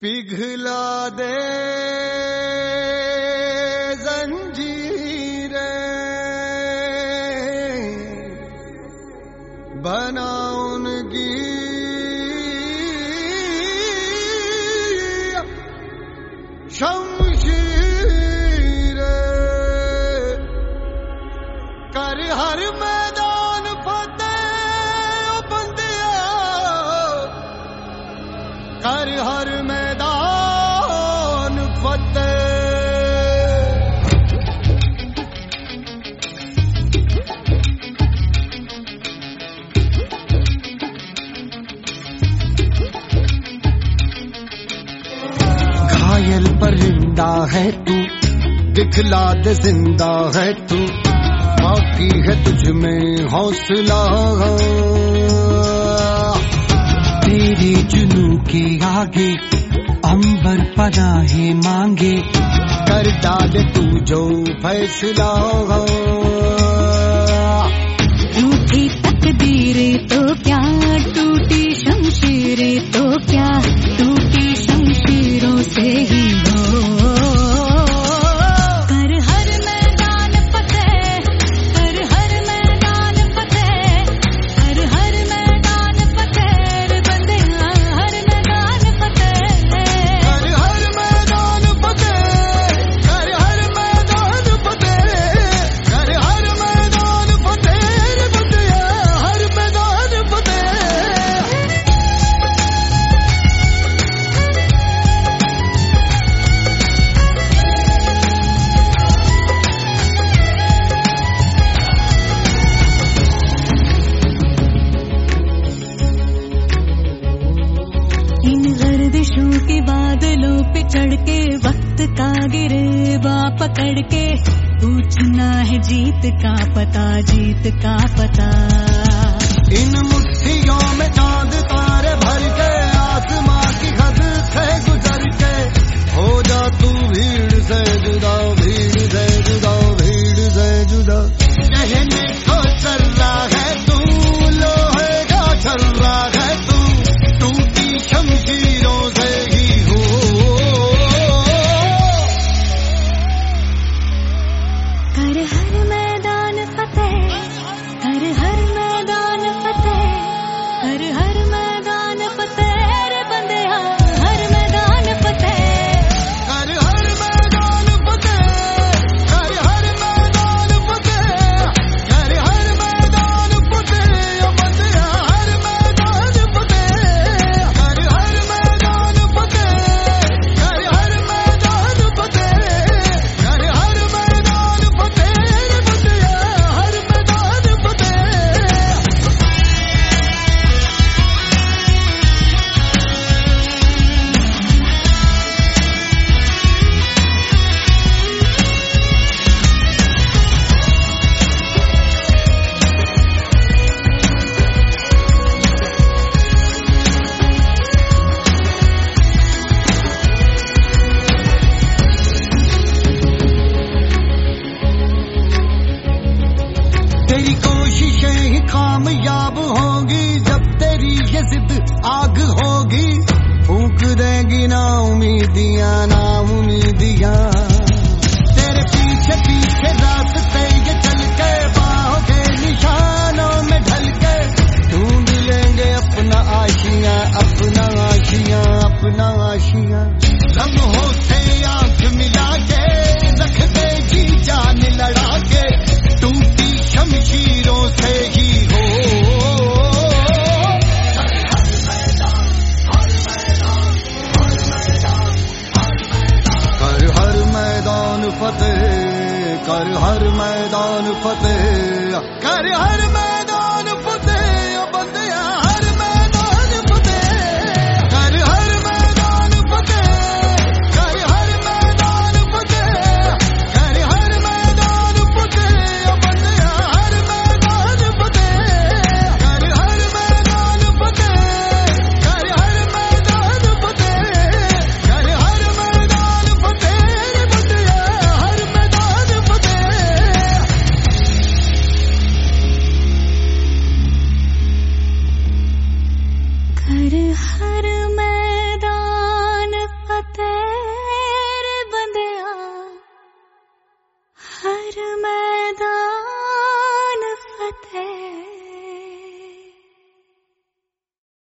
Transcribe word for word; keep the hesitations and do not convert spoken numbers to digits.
पिघला दे जंजीरें, बना उनकी शमशीरें, कर हर मैदान फतेह ओ बंदिया, कर हर मैदान फतेह। घायल परिंदा है तू, दिखला दे जिंदा है तू, बाकी है तुझ में हौसला। तेरे जुनू के आगे अंबर पनाहे मांगे, कर डाले तू जो फैसला। टूटी तकदीरें तो क्या, टूटी शमशीरें तो क्या, टूटी शमशीरों से ही हो। कर हर मैदान फतेह, कर हर मैदान फतेह, कर हर मैदान फतेह रे बंदिया, हर मैदान फतेह। कर हर मैदान फतेह, कर हर मैदान फतेह, कर हर मैदान फतेह रे बंदिया, हर मैदान फतेह। इन गर्दिशों के बादलों पे चढ़ के, वक्त का गिरेबा पकड़ के, पूछना है जीत का पता, जीत का पता। इन मुट्ठियों में चांद तारे भर के, आसमां की हद से गुजर के, हो जा तू भीड़ से जुदा, भीड़ से जुदा, भीड़ से जुदा। कहने को चल रहा है तू, लोहे का चल रहा है तू, टूटी शमशीरों से ही हो। कर हर मैदान फतेह, कर हर मैदान फतेह, कर हर मैदान फतेह रे बंदिया, हर मैदान फतेह। कर हर मैदान फतेह, कर हर मैदान फतेह, कर हर मैदान फतेह ओ बंदिया, हर मैदान फतेह। कर हर मैदान फतेह, कर हर मैदान फतेह, कर हर मैदान फतेह रे बंदिया, हर मैदान फतेह। तेरी कोशिशें ही कामयाब होंगी, जब तेरी ये जिद आग होगी, फूंक देंगी ना उम्मीदियां, ना उम्मीदियां। तेरे पीछे पीछे रास्ते ये चल के, बाहों के निशानों में ढल के, ढूंढ लेंगे अपना आशियां, अपना आशियां, अपना आशियां। लम्हों से आंख मिला के, रख दे जी जान लड़ा के, टूटी शमशीरों से ही हो। कर हर मैदान फतेह, कर हर मैदान फतेह, कर हर मैदान फतेह ओ बंदिया, हर मैदान फतेह। कर हर मैदान फतेह, कर हर मैदान फतेह, कर हर मैदान फतेह ओ बंदिया, हर मैदान फतेह। कर हर मैदान फतेह, कर हर मैदान फतेह, कर हर मैदान फतेह रे बंदिया, हर मैदान फतेह। फिर मैदान फतेह